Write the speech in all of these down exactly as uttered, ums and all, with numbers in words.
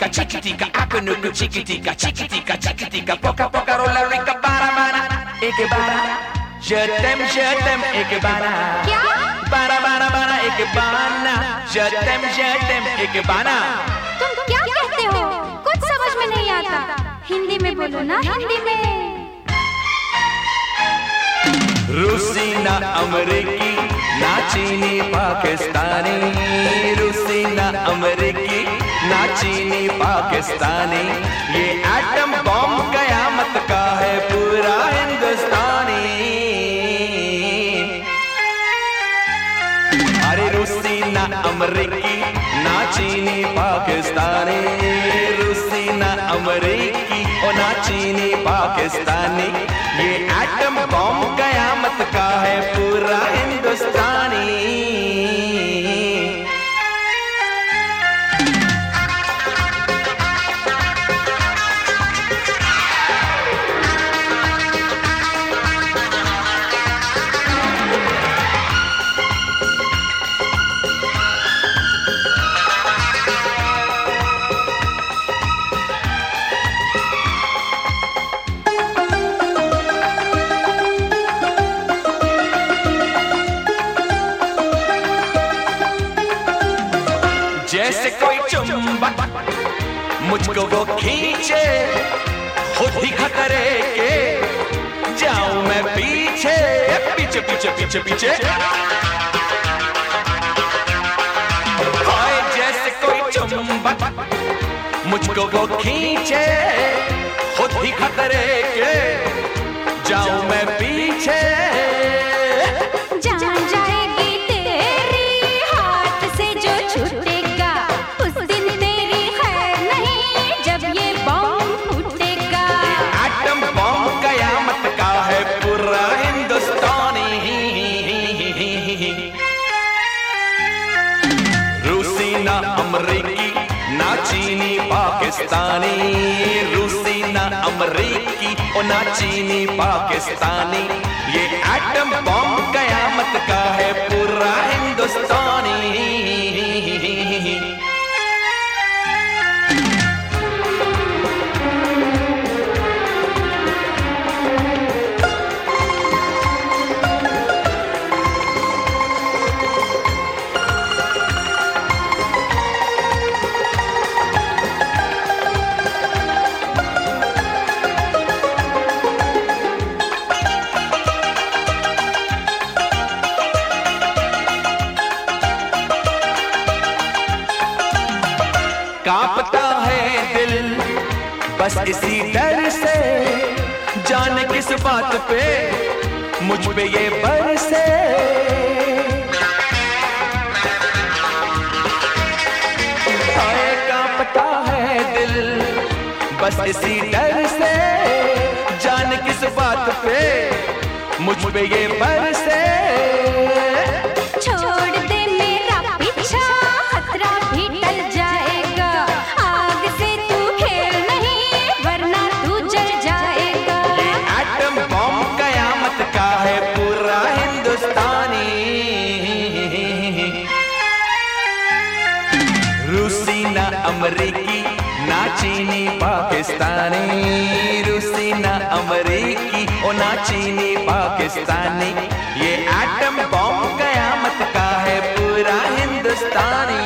chiquitica, akunuku chiquitica, chiquitica, chiquitica, poca poca rolla rica bara bara, एक बारा, je t'aime, je t'aime, एक बारा, क्या? बारा बारा बारा एक बाना, je t'aime, je t'aime, एक बाना। तुम क्या कहते हो? कुछ समझ में नहीं आता। हिंदी में बोलो ना, हिंदी में। रूसी ना अमेरिकी, ना चीनी पाकिस्तानी, रूसी ना अमेरिकी, ना चीनी पाकिस्तानी, ये एटम बॉम्ब कयामत का है पूरा हिंदुस्तानी। अरे रूसी ना अमेरिकी, ना चीनी पाकिस्तानी, रूसी ना अमेरिकी और ना चीनी पाकिस्तानी, ये एटम बॉम्ब कयामत का है पूरा हिंदुस्तानी। जैसे कोई चुंबक मुझको वो खींचे, खुद ही खतरे के जाऊं मैं पीछे पीछे पीछे पीछे पीछे। हाय जैसे कोई चुंबक मुझको वो खींचे, खुद ही खतरे के जाऊं मैं पीछे। रूसी ना अमेरिकी, ना चीनी पाकिस्तानी, रूसी ना अमेरिकी और ना चीनी पाकिस्तानी, ये एटम बॉम्ब कयामत का है पूरा हिंदुस्तानी। कांपता है दिल बस इसी डर से, जाने किस बात पे मुझ पे ये बरसे। हाय कांपता है दिल बस इसी डर से, जाने किस बात पे मुझ पे ये बरसे। रूसी ना अमेरिकी, ना चीनी पाकिस्तानी, रूसी ना अमेरिकी और ना चीनी पाकिस्तानी, ये एटम बॉम्ब कयामत का है पूरा हिंदुस्तानी।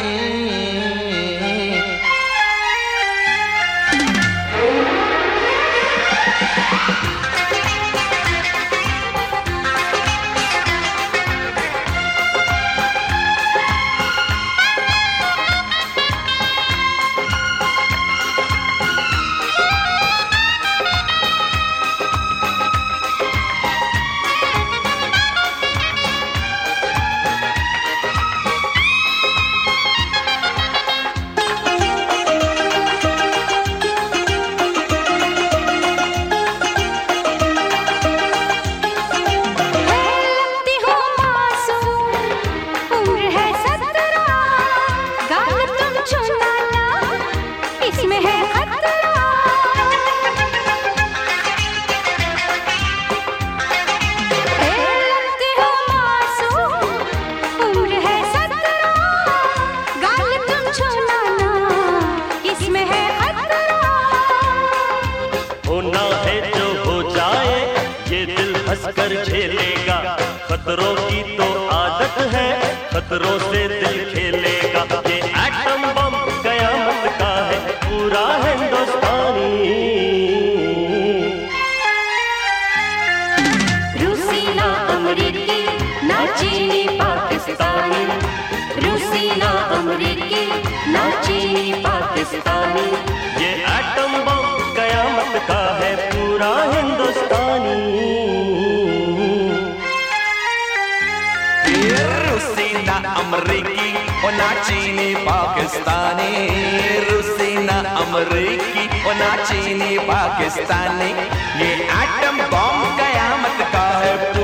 हंसकर झेलेगा। खतरों की तो आदत है, खतरों से दिल खेलेगा। ये एटम बम कयामत का है, पूरा हिंदुस्तानी। रूसी ना अमरीकी ना चीनी पाकिस्तानी, रूसी ना अमरीकी ना चीनी पाकिस्तानी। ये एटम बम कयामत का है, पूरा हिंदुस्तानी। रूसी ना अमरीकी और ना चीनी पाकिस्तानी, रूसी ना अमरीकी और ना चीनी पाकिस्तानी। ये एटम बम कयामत का है।